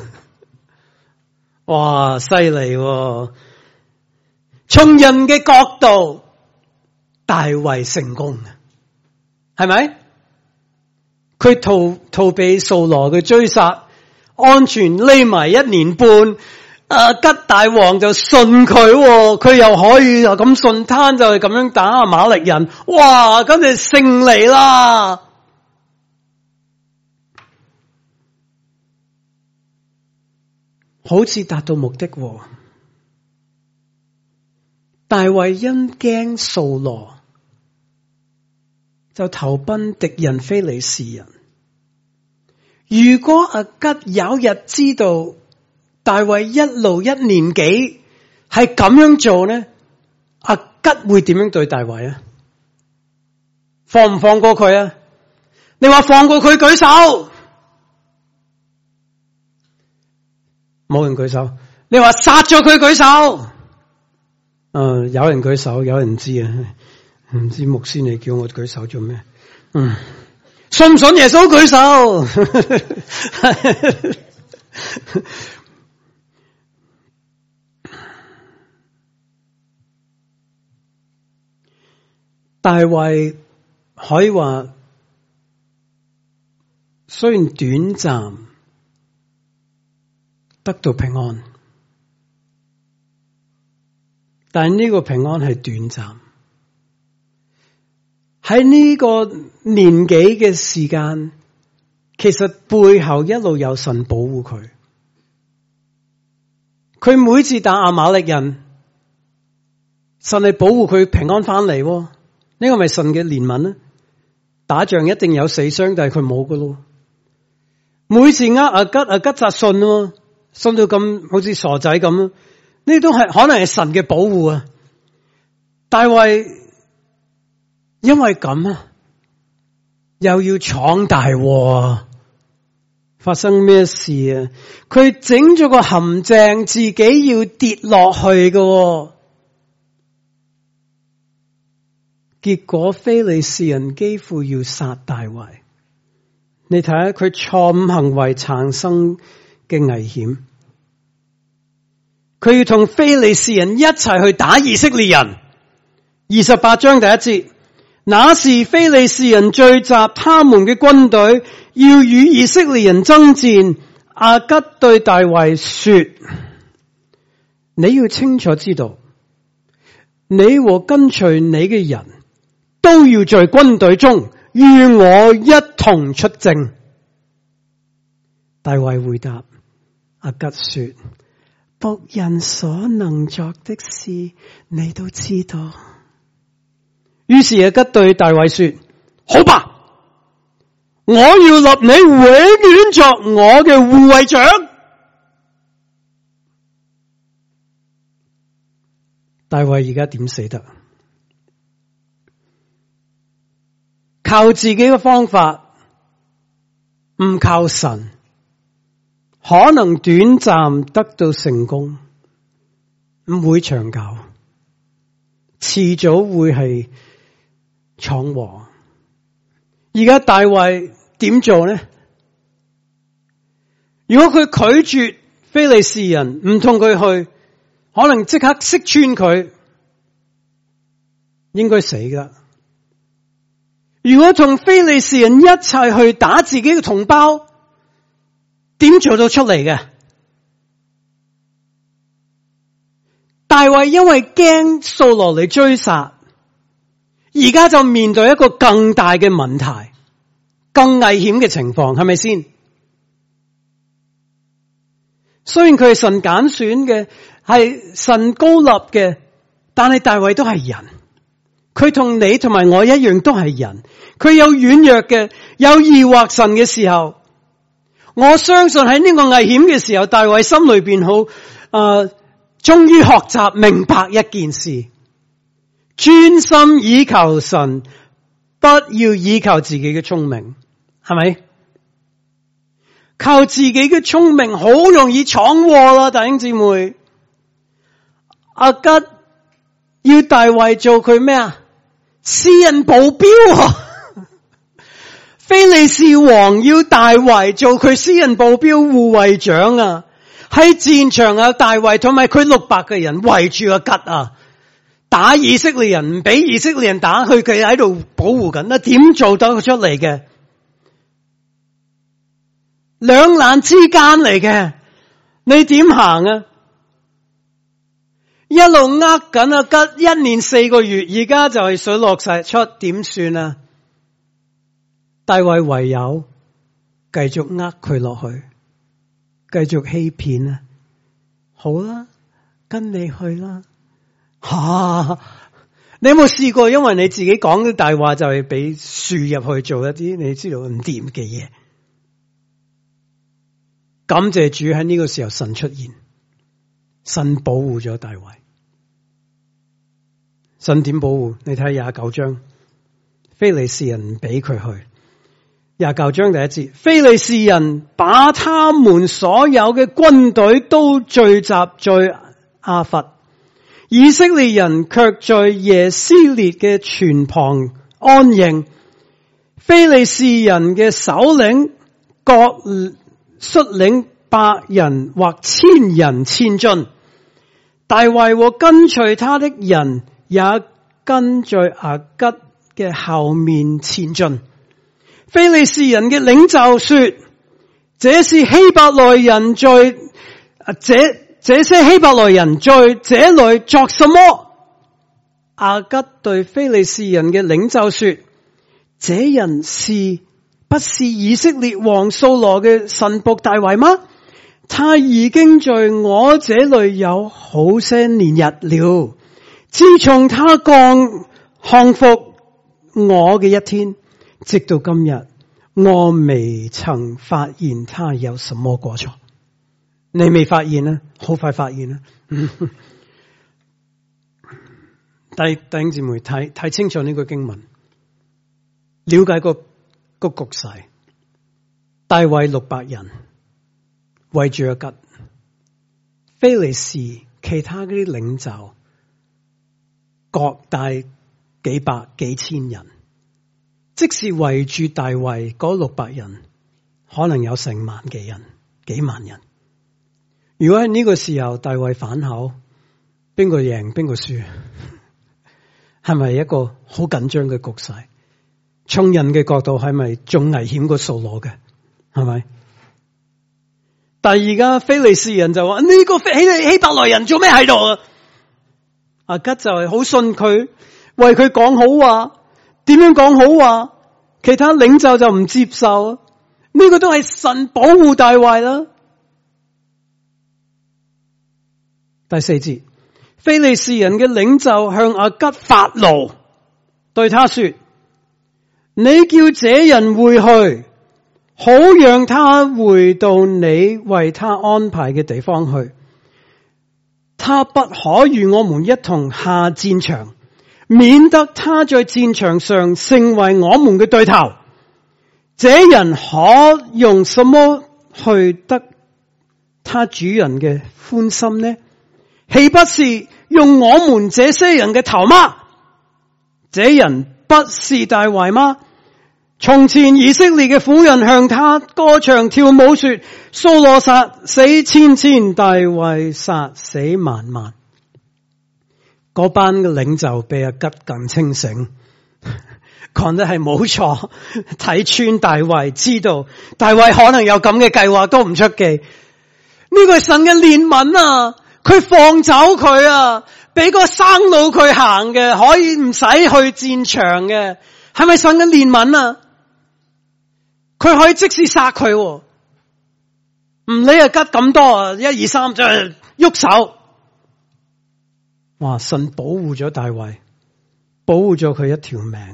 哇，犀利喎！從人嘅角度，大衛成功嘅，係咪？佢逃逃避掃羅嘅追殺，安全匿埋一年半。啊，吉大王就信佢，佢又可以又咁順攤，就係咁樣打亞瑪力人。哇，咁就勝利啦！好似達到目的。大衛因驚掃羅，就投奔敵人非利士人。如果阿吉有日知道大衛一路一年幾係咁樣做呢，阿吉會點樣對大衛啊？放唔放過佢啊？你話放過佢舉手，冇人舉手。你話殺咗佢舉手。誒、呃，有人舉手，有人唔知啊，唔知牧師你叫我舉手做咩？嗯，信唔信耶穌舉手？大衛可以話，雖然短暫得到平安，但係呢個平安係短暫。喺呢個年紀嘅時間，其實背後一路有神保護佢。佢每次打亞瑪力人，神係保護佢平安翻嚟。 呢個咪神嘅憐憫呢？打仗一定有死傷，但係佢冇噶咯。每次呃阿吉阿吉扎信咯，信到咁好似傻仔咁咯。呢都係可能係神嘅保護啊！大衛因為咁啊，又要闖大禍啊！發生咩事啊？佢整咗個陷阱，自己要跌落去嘅。結果非利士人幾乎要殺大衛。你睇下佢錯誤行為產生嘅危險。佢要同非利士人一齊去打以色列人。二十八章第一節，那時非利士人聚集他們嘅軍隊，要與以色列人爭戰。亞吉對大衛說：你要清楚知道，你和跟隨你嘅人都要在軍隊中與我一同出征。大衛回答亞吉說：僕人所能作的事，你都知道。於是亞吉對大衛說：好吧，我要立你永遠作我嘅護衛長。大衛而家點死得？靠自己嘅方法，唔靠神，可能短暫得到成功，唔會長久，遲早會係闖禍。而家大衛點做呢？如果佢拒絕非利士人，唔同佢去，可能即刻識穿佢，應該死噶。如果同非利士人一齊去打自己嘅同胞，點做到出嚟嘅？大衛因為驚掃羅嚟追殺，而家就面對一個更大嘅問題，更危險嘅情況，係咪先？雖然佢係神揀選嘅，係神膏立嘅，但係大衛都係人，佢同你同埋我一樣都係人，佢有軟弱嘅，有疑惑神嘅時候。我相信喺呢個危險嘅時候，大衛心裏邊好誒，終於學習明白一件事：專心倚靠神，不要倚靠自己嘅聰明，係咪？靠自己嘅聰明好容易闖禍啦，弟兄姊妹。亞吉要大衛做佢咩啊？私人保鏢啊！非利士王要大衛做佢私人保鏢護衛長啊！喺戰場啊，大衛同埋佢六百個人圍住亞吉啊，打以色列人，唔俾以色列人打佢，佢喺度保護緊。點做到佢出嚟嘅？兩難之間嚟嘅，你點行啊？一路呃緊亞吉一年四個月，而家就係水落石出，點算啊？大衛唯有繼續呃佢落去，繼續欺騙啊！好啦，跟你去啦。吓、啊，你有冇試過？因為你自己講啲大話，就係俾樹入去做一啲你知道唔掂嘅嘢。感謝主，喺呢個時候神出現，神保護咗大衛。神點保護？你睇廿九章，非利士人唔俾佢去。廿九章第一節，非利士人把他們所有嘅軍隊都聚集在亞弗，以色列人卻在耶斯列嘅泉旁安營。非利士人嘅首領各率領百人或千人前進，大衛和跟隨他的人也跟在亞吉嘅後面前進。非利士人嘅領袖說：這是希伯來人在這這些希伯來人在這裏作什麼？亞吉對非利士人嘅領袖說：這人是不是以色列王掃羅嘅臣僕大衛嗎？他已經在我這裏有好些年日了。自從他降降服我嘅一天，直到今日，我未曾發現他有什麼過錯。你未發現啊？好快發現啊！弟弟兄姊妹，睇睇清楚呢個經文，了解個個局勢。大衛六百人圍住亞吉，非利士其他嗰啲領袖各帶幾百幾千人，即使圍住大衛嗰六百人，可能有成萬幾人、幾萬人。如果喺呢個時候大衛反口，邊個贏邊個輸？係咪一個好緊張嘅局勢？從人嘅角度係咪仲危險過掃羅嘅？係咪？但係而家非利士人就話呢、這個希希伯來人做咩喺度啊？亞吉就係好信佢，為佢講好話，點樣講好話？其他領袖就唔接受，呢、這個都係神保護大衛啦。第四節，非利士人嘅領袖向亞吉發怒，對他說：你叫這人回去，好讓他回到你為他安排嘅地方去。他不可與我們一同下戰場，免得他在戰場上成為我們嘅對頭。這人可用什麼去得他主人嘅歡心呢？豈不是用我們這些人嘅頭嗎？這人不是大衛嗎？從前以色列嘅婦人向他歌唱跳舞說：掃羅殺死千千，大衛殺死萬萬。嗰班嘅領袖比亞吉更清醒，講得係冇錯，睇穿大衛，知道大衛可能有咁嘅計劃都唔出奇。呢個係神嘅憐憫啊！佢放走佢啊，俾個生路佢行嘅，可以唔使去戰場嘅，係咪神嘅憐憫啊？佢可以即時殺佢，唔理啊吉咁多啊，一二三就喐手。哇！神保護咗大衛，保護咗佢一條命，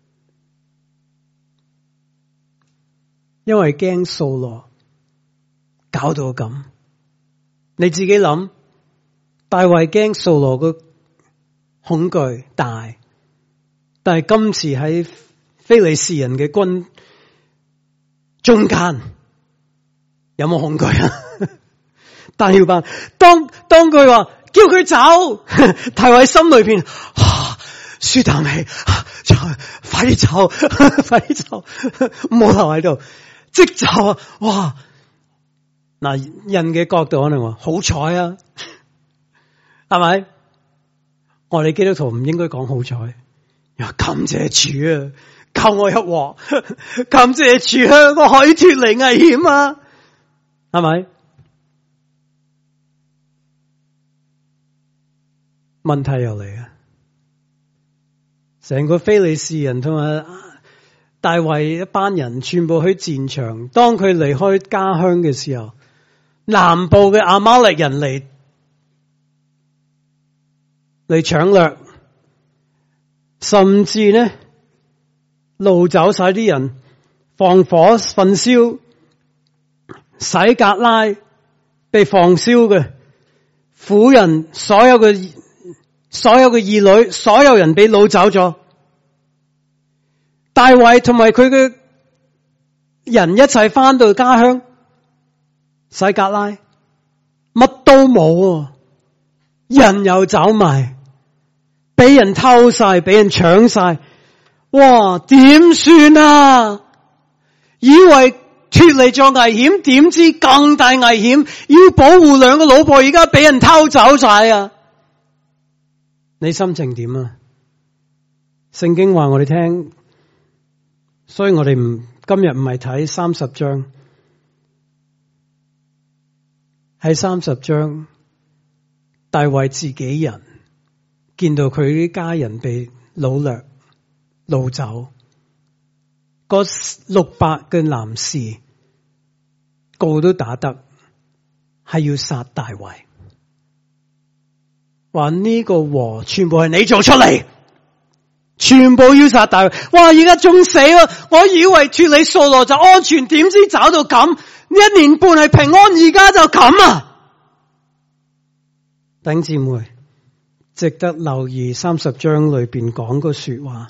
因為驚掃羅搞到咁。你自己諗。大衛驚掃羅個恐懼大，但係今次喺非利士人嘅軍中間有冇恐懼啊？但要辦，當當佢話叫佢走，大衛心裏邊啊，舒啖氣，快啲走，快啲走，唔好留喺度，即走啊！哇！嗱，人嘅角度可能話好彩啊。係咪？我哋基督徒唔應該講好彩，又感謝主啊，救我一鑊，感謝主啊，我可以脫離危險啊，係咪？問題又嚟啊！成個非利士人同埋大衛一班人全部去戰場，當佢離開家鄉嘅時候，南部嘅亞瑪力人嚟。嚟搶掠，甚至呢擄走晒啲人，放火焚燒，洗革拉被放燒嘅婦人，所有嘅所有嘅兒女，所有人被擄走咗。大衛同埋佢嘅人一齊翻到家鄉，洗革拉乜都冇，人又走埋。俾人偷晒，俾人搶晒，哇！點算啊？以為脫離咗危險，點知更大危險，要保護兩個老婆，而家俾人偷走晒啊！你心情點啊？聖經話我哋聽，所以我哋唔今日唔係睇三十章，係三十章，大衛自己人。見到佢啲家人被擄掠、擄走，嗰六百嘅男士個個都打得，係要殺大衛。話呢個禍全部係你做出嚟， 全部要殺大衛。哇！而家仲死啊！我以為脫離掃羅就安全，點知找到咁，一年半係平安，而家就咁啊！弟兄姊妹，值得留意三十章裏邊講個說話。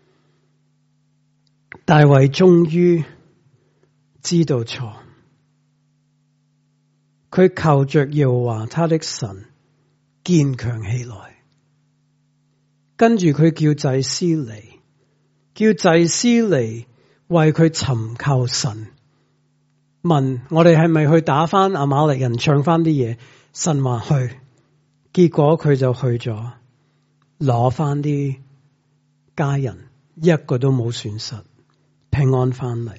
大衛終於知道錯，佢求着耶和華他的神堅強起來，跟住佢叫祭司嚟，叫祭司嚟為佢尋求神，問我哋係咪去打返亞瑪力人，搶返啲嘢？神話去，結果佢就去咗，攞返啲家人，一個都冇損失，平安返嚟。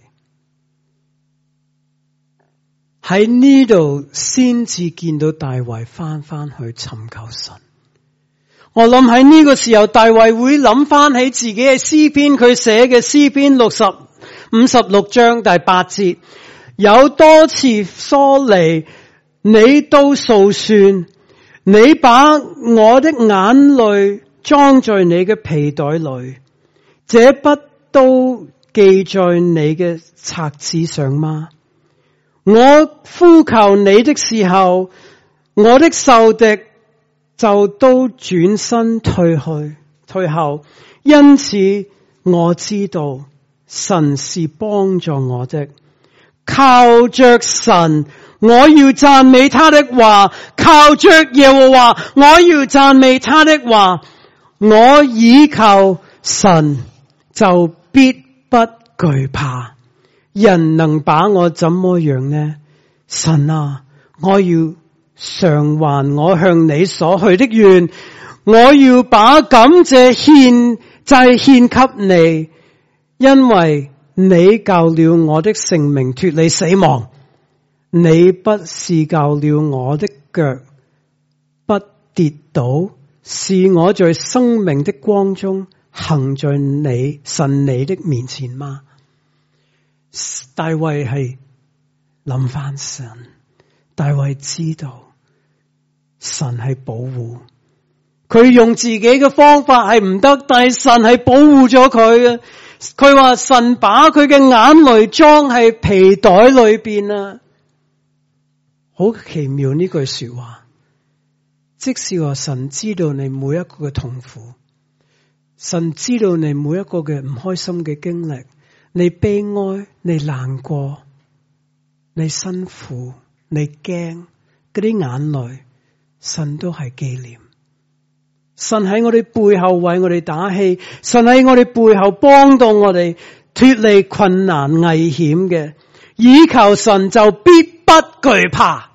喺呢度先至見到大衛返返去尋求神。我諗喺呢個時候，大衛會諗返起自己嘅詩篇，佢寫嘅詩篇六十五十六章第八節，有多次疏離，你都數算，你把我的眼淚裝在你嘅皮袋裏，這不都記在你嘅冊子上嗎？我呼求你的時候，我的仇敵就都轉身退去退後，因此我知道神是幫助我的。靠着神，我要讚美他的話；靠着耶和華，我要讚美他的話。我倚靠神，就必不懼怕。人能把我怎麼樣呢？神啊，我要償還我向你所許的願，我要把感謝獻祭獻給你，因為你救了我的性命脫離死亡，你不是救了我的腳不跌倒，是我在生命的光中行在你神你的面前嗎？大衛係諗翻神，大衛知道神係保護佢，用自己嘅方法係唔得，但係神係保護咗佢啊！佢話神把佢嘅眼淚裝喺皮袋裏邊啊！好奇妙呢句說話，即是話神知道你每一個嘅痛苦，神知道你每一個嘅唔開心嘅經歷，你悲哀，你難過，你辛苦，你驚，嗰啲眼淚，神都係紀念。神喺我哋背後為我哋打氣，神喺我哋背後幫到我哋脫離困難危險嘅，倚靠神就必不懼怕。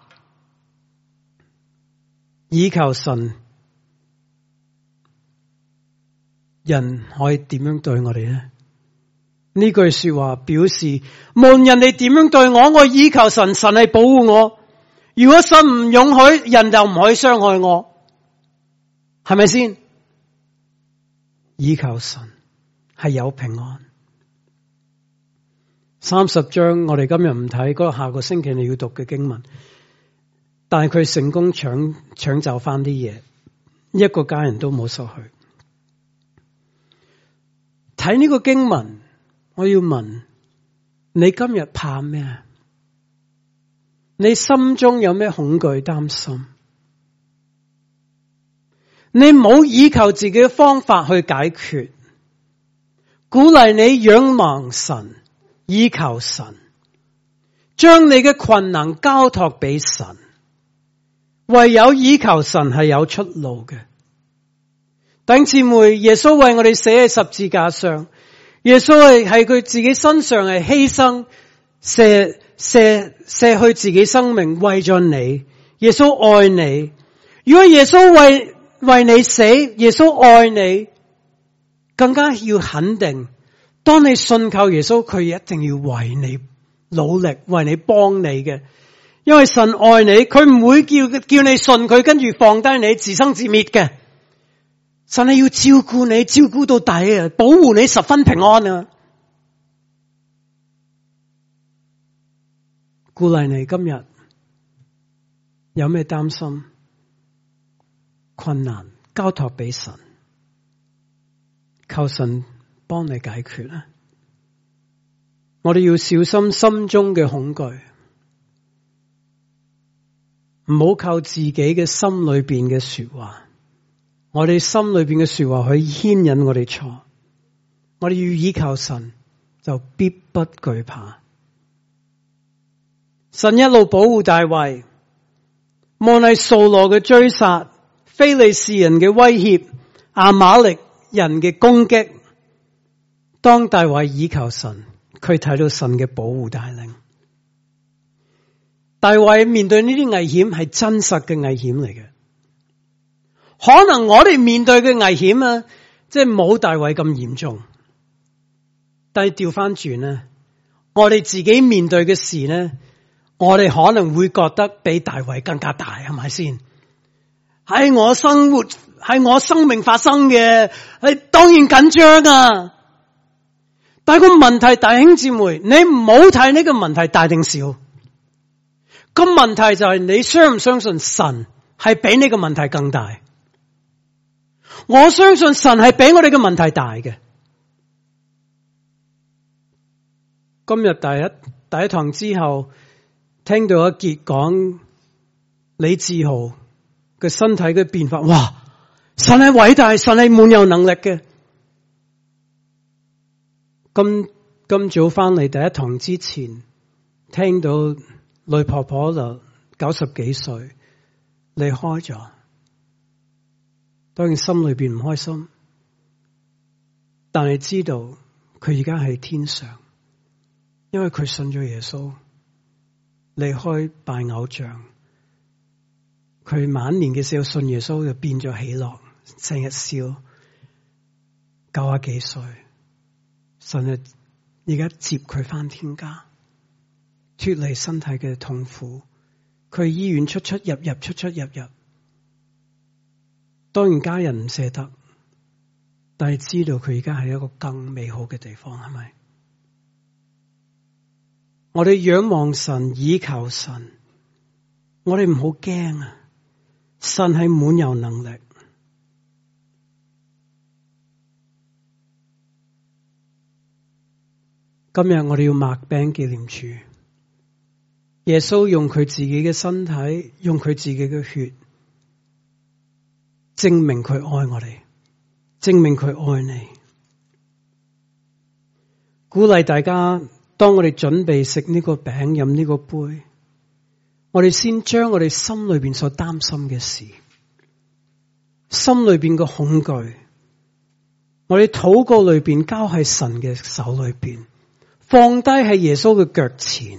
倚靠神，人可以點樣對我哋呢？呢句說話表示，無論人哋點樣對我，我倚靠神，神係保護我。如果神唔容許，人就唔可以傷害我，係咪先？倚靠神係有平安。三十章我哋今日唔睇，嗰個下個星期你要讀嘅經文，但係佢成功搶搶走翻啲嘢，一個家人都冇失去。睇呢個經文，我要問你今日怕咩？你心中有咩恐懼擔心？你唔好依靠自己嘅方法去解決，鼓勵你仰望神，依靠神，將你嘅困難交託俾神。唯有依靠神係有出路嘅。弟兄姊妹，耶穌為我哋死喺十字架上，耶穌係喺佢自己身上係犧牲，捨捨捨去自己生命為咗你。耶穌愛你。如果耶穌為為你死，耶穌愛你，更加要肯定，當你信靠耶穌，佢一定要為你努力，為你幫你嘅。因為神愛你，佢唔會叫叫你信佢，跟住放低你自生自滅嘅。神係要照顧你，照顧到底啊，保護你十分平安啊！鼓勵你今日有咩擔心、困難，交託俾神， 求神幫你解決啦。我哋要小心心中嘅恐懼，唔好靠自己嘅心裏邊嘅說話。我哋心裏邊嘅說話可以牽引我哋錯。我哋要依靠神，就必不懼怕。神一路保護大衛，無論掃羅嘅追殺、非利士人嘅威脅、亞瑪力人嘅攻擊，當大衛倚靠神，佢睇到神嘅保護帶領。大衛面對呢啲危險係真實嘅危險嚟嘅，可能我哋面對嘅危險啊，即係冇大衛咁嚴重。但係調翻轉咧，我哋自己面對嘅事咧，我哋可能會覺得比大衛更加大，係咪先？喺我生活，喺我生命發生嘅，係當然緊張啊！但係個問題，弟兄姊妹，你唔好睇呢個問題大定小。個問題就係你相唔相信神係比呢個問題更大？我相信神係比我哋嘅問題大嘅。今日第一第一堂之後，聽到阿傑講李志豪嘅身體嘅變化，哇！神係偉大，神係滿有能力嘅。今今早翻嚟第一堂之前，聽到女婆婆就九十幾歲離開咗，當然心裏邊唔開心，但係知道佢而家喺天上。因為佢信咗耶穌，離開拜偶像，佢晚年嘅時候信耶穌就變咗喜樂，成日笑，九啊幾歲，神啊而家接佢返天家，脫離身體嘅痛苦，佢醫院出出入入出出入入，當然家人唔捨得，但係知道佢而家係一個更美好嘅地方，係咪？我哋仰望神，倚靠神，我哋唔好驚啊！神係滿有能力。今日我哋要擘餅紀念主，耶穌用佢自己嘅身體，用佢自己嘅血，證明佢愛我哋，證明佢愛你。鼓勵大家，當我哋準備食呢個餅、飲呢個杯，我哋先將我哋心裏邊所擔心嘅事、心裏邊嘅恐懼，我哋禱告裏邊交喺神嘅手裏邊，放低喺耶穌嘅腳前，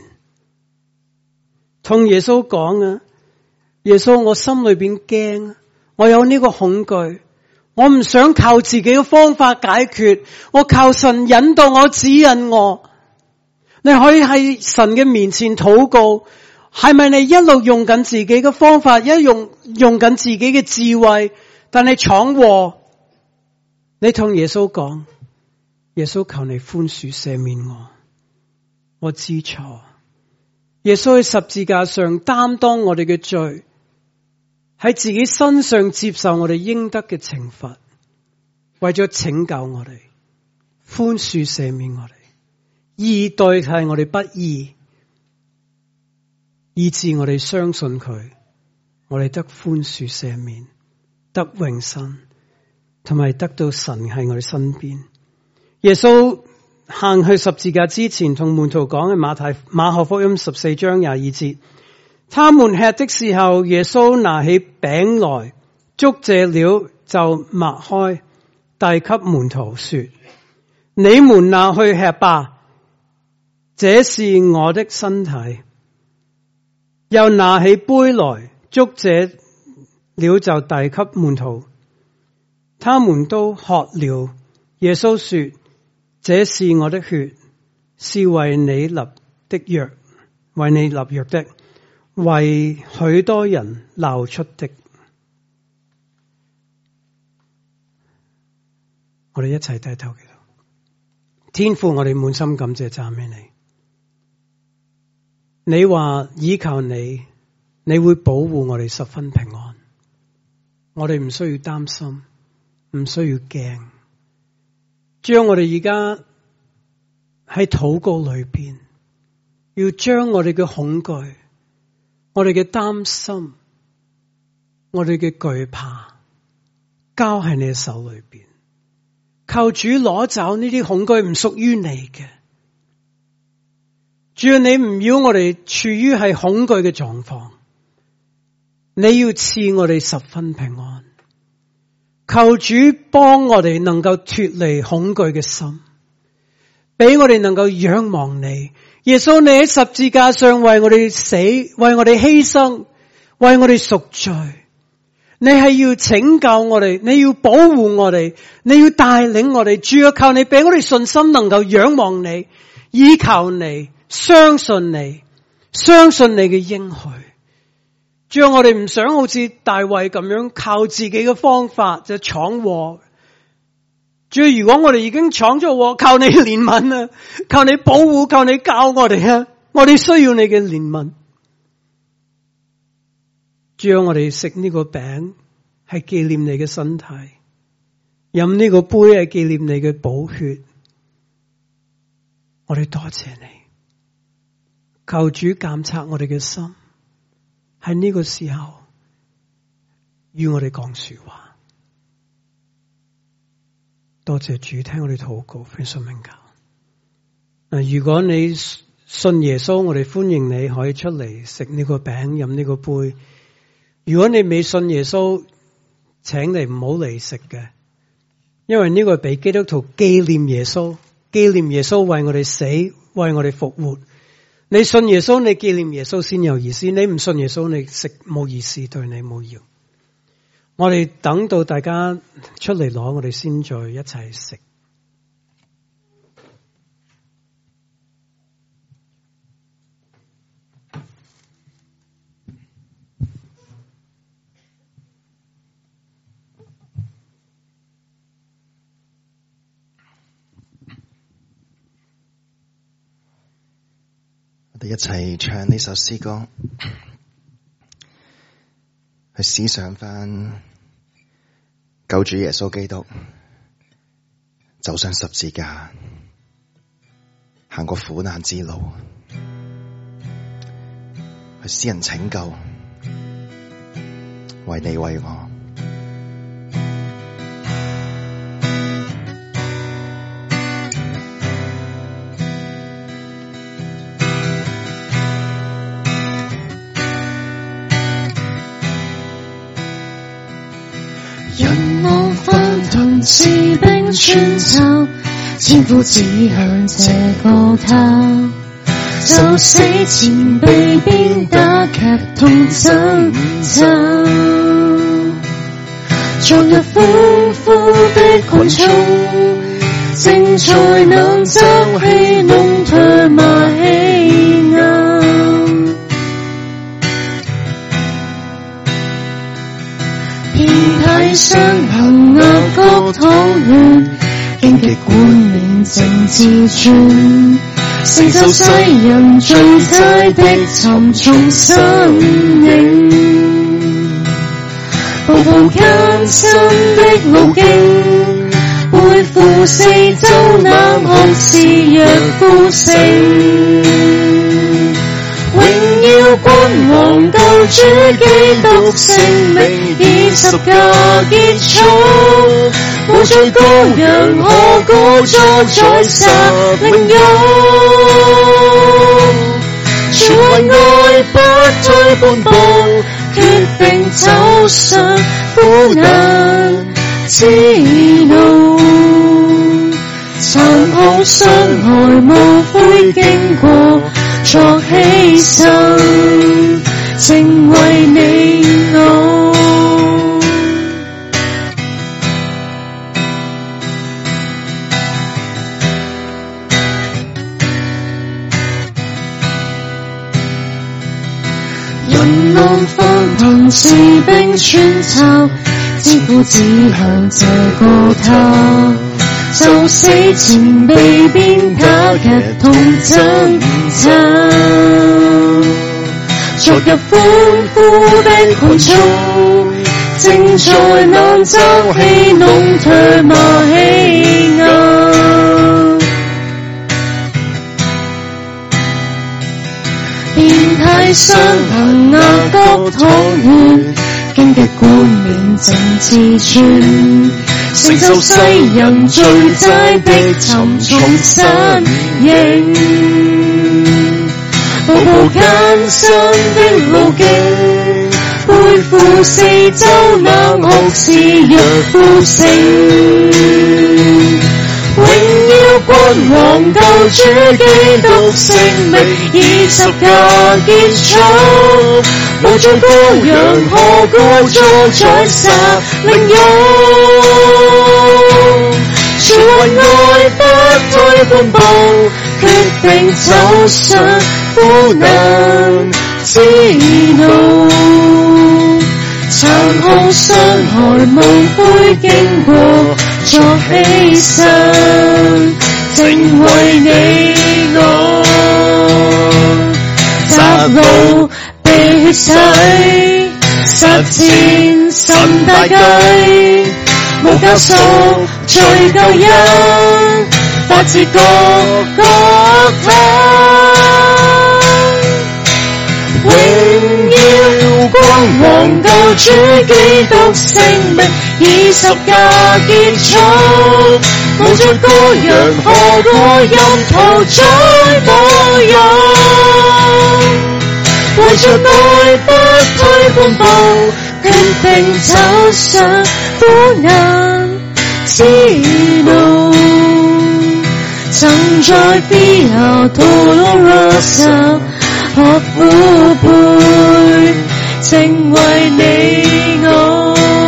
同耶穌講啊，耶穌，我心裏邊驚，我有呢個恐懼，我唔想靠自己嘅方法解決，我靠神引導我、指引我。你可以喺神嘅面前禱告，係咪你一路用緊自己嘅方法，一用用緊自己嘅智慧，但係闖禍？你同耶穌講，耶穌求你寬恕赦免我，我知錯。耶穌喺十字架上擔當我哋嘅罪，喺自己身上接受我哋應得嘅懲罰，為咗拯救我哋，寬恕赦免我哋。義代替我哋不義，以致我哋相信佢，我哋得寬恕赦免，得永生，同埋得到神喺我哋身邊。耶穌行去十字架之前，同門徒講嘅馬太馬可福音十四章廿二節，他們吃的時候，耶穌拿起餅來，祝謝了就擘開，遞給門徒說：你們拿去吃吧。這是我的身體。又拿起杯來，祝謝了就遞給門徒，他們都喝了。耶穌說：這是我的血，是為你立的約，為你立約的，為許多人流出的。我哋一齊低頭祈禱。天父，我哋滿心感謝讚美你。你話依靠你，你會保護我哋十分平安。我哋唔需要擔心，唔需要驚， 將我哋而家喺禱告裏邊，要將我哋嘅恐懼、我哋嘅擔心、我哋嘅懼怕交喺你嘅手裏邊，求主攞走呢啲恐懼唔屬於你嘅。主啊，你唔要我哋處於係恐懼嘅狀況，你要賜我哋十分平安。求主幫我哋能夠脫離恐懼嘅心，俾我哋能夠仰望你。耶穌，你喺十字架上為我哋死，為我哋犧牲，為我哋贖罪。你係要拯救我哋，你要保護我哋，你要帶領我哋。主啊，求你俾我哋信心，能夠仰望你，依靠你，相信你，相信你嘅應許。主啊，我哋唔想好似大衛咁樣靠自己嘅方法就闖禍。主啊，如果我哋已經闖咗禍，靠你憐憫啊，靠你保護，靠你教我哋啊，我哋需要你嘅憐憫。主啊，我哋食呢個餅係紀念你嘅身體，飲呢個杯係紀念你嘅寶血。我哋多謝你，求主監察我哋嘅心，喺呢個時候與我哋講說話。多謝主聽我哋禱告，非常明教。如果你信耶穌，我哋歡迎你可以出嚟食呢個餅，飲呢個杯。如果你未信耶穌，請你唔好嚟食嘅，因為呢個係俾基督徒紀念耶穌，紀念耶穌為我哋死，為我哋復活。你信耶穌，你紀念耶穌先有意思；你唔信耶穌，你食冇意思，對你冇用。我哋等到大家出嚟攞，我哋先再一齊食。 我哋一齊唱呢首詩歌，去思想翻救主耶穌基督走上十字架，行過苦難之路，去施人拯救，為你為我。 士兵穿插，千夫指向這個他，就死前被鞭打，劇痛掙扎。昨日歡呼的群眾，正在那朝戲弄唾罵欺壓。遍體傷痕額角淌血，荊棘冠冕正自轉，承受世人罪債的沉重身影。步步艱辛的路徑，背負四周冷酷肆虐孤星。榮耀君王救主基督性命，以十架結束，無罪羔羊可高坐在十靈獄。全為愛不退半步，決定走上苦難之路。殘酷傷害無悔經過，作犧牲，成為你我。人浪翻騰，士兵穿插，千夫指向這個他，就死前被鞭打，劇痛掙扎。昨日歡呼的群眾，正在那朝戲弄唾罵欺壓。 遍體傷痕那谷土血，荊棘冠冕正刺穿，承受世人罪債的沉重身影，步步艱辛的路徑，背負四周冷酷熾若孤星，榮耀君王救主基督性命，以十架結束，無罪羔羊何故作宰殺凌辱？全為愛不退半步，決定走上苦難之路，殘酷傷害無悔經過作犧牲，正為你我窄路被血洗，實踐神大計，無教贖罪救恩，發自各各他。榮耀君王救主基督性命，以十架結束，無罪羔羊何故任屠宰我人？為着愛不退半步，決定走上苦難之路，曾在必後徒勞若受學苦背，正為你我。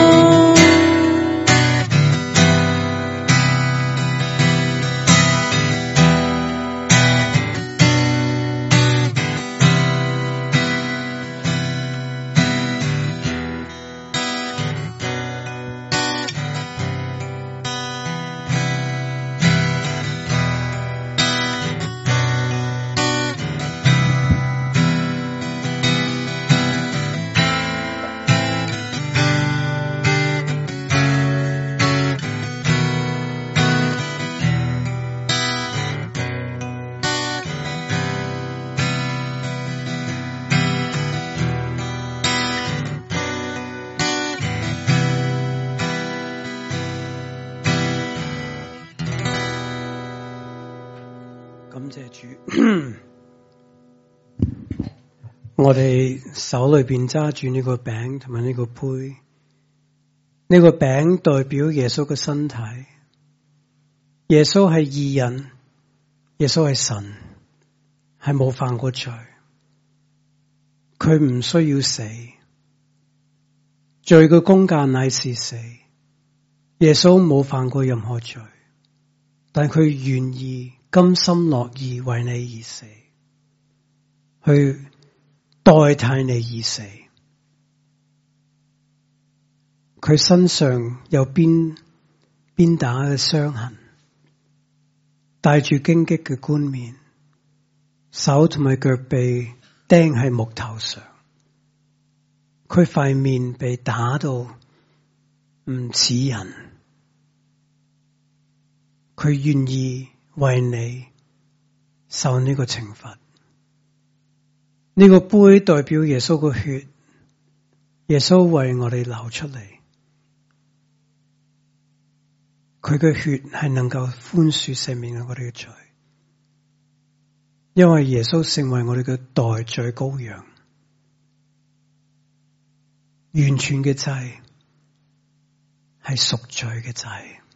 感謝主，我哋手裏邊揸住呢個餅同埋呢個杯，呢個餅代表耶穌嘅身體。耶穌係義人，耶穌係神，係冇犯過罪，佢唔需要死，罪嘅工價乃是死。耶穌冇犯過任何罪，但佢願意甘心樂意為你而死，去代替你而死。佢身上有鞭鞭打嘅傷痕，帶住荊棘嘅冠冕，手同埋腳被釘喺木頭上，佢塊面被打到唔似人，佢願意為你受呢個懲罰。呢個杯代表耶穌嘅血，耶穌為我哋流出嚟，佢嘅血係能夠寬恕赦免我哋嘅罪，因為耶穌成為我哋嘅代罪羔羊，完全嘅祭係贖罪嘅祭。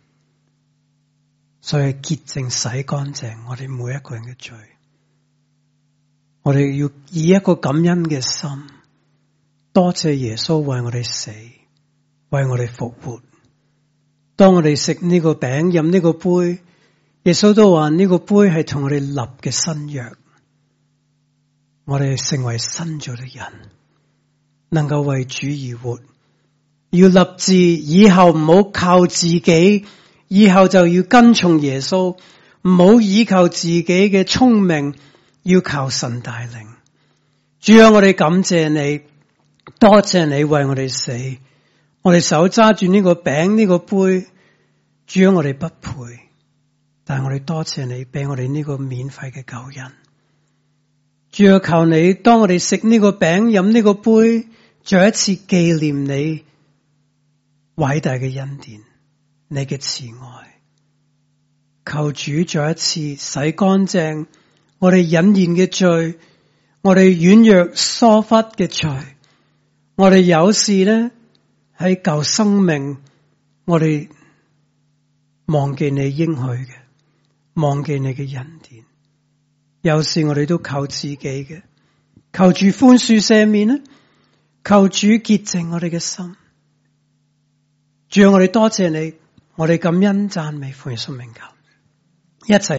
所以潔淨洗乾淨我哋每一個人嘅罪，我哋要以一個感恩嘅心，多謝耶穌為我哋死，為我哋復活。當我哋食呢個餅飲呢個杯，耶穌都話呢個杯係同我哋立嘅新約，我哋成為新造嘅人，能夠為主而活。要立志以後唔好靠自己，以後就要跟從耶穌，唔好依靠自己嘅聰明，要靠神帶領。主啊，我哋感謝你，多謝你為我哋死，我哋手揸住呢個餅呢個杯，主啊，我哋不配，但係我哋多謝你俾我哋呢個免費嘅救恩。 主要求你，當我哋食呢個餅、飲呢個杯，再一次紀念你偉大嘅恩典，你嘅慈愛。求主再一次洗乾淨我哋隱然嘅罪，我哋軟弱疏忽嘅罪，我哋有時呢喺舊生命，我哋忘記你應許嘅，忘記你嘅恩典。有時我哋都靠自己嘅，求主寬恕赦免啦，求主潔淨我哋嘅心。主啊，我哋多謝你，我哋感恩讚美，奉耶穌名求，一齊。